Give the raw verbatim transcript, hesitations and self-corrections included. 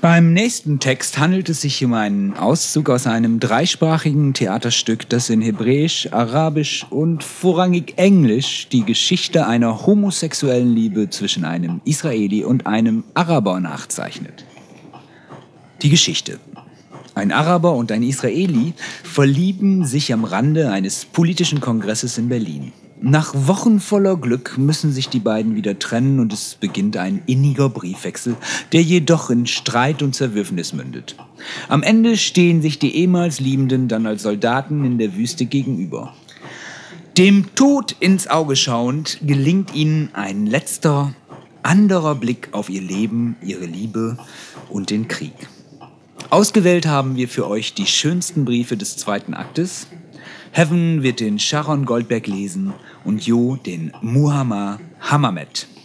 Beim nächsten Text handelt es sich um einen Auszug aus einem dreisprachigen Theaterstück, das in Hebräisch, Arabisch und vorrangig Englisch die Geschichte einer homosexuellen Liebe zwischen einem Israeli und einem Araber nachzeichnet. Die Geschichte. Ein Araber und ein Israeli verlieben sich am Rande eines politischen Kongresses in Berlin. Nach Wochen voller Glück müssen sich die beiden wieder trennen und es beginnt ein inniger Briefwechsel, der jedoch in Streit und Zerwürfnis mündet. Am Ende stehen sich die ehemals Liebenden dann als Soldaten in der Wüste gegenüber. Dem Tod ins Auge schauend gelingt ihnen ein letzter, anderer Blick auf ihr Leben, ihre Liebe und den Krieg. Ausgewählt haben wir für euch die schönsten Briefe des zweiten Aktes. Heaven wird den Sharon Goldberg lesen und Jo den Muhammad Hammamet.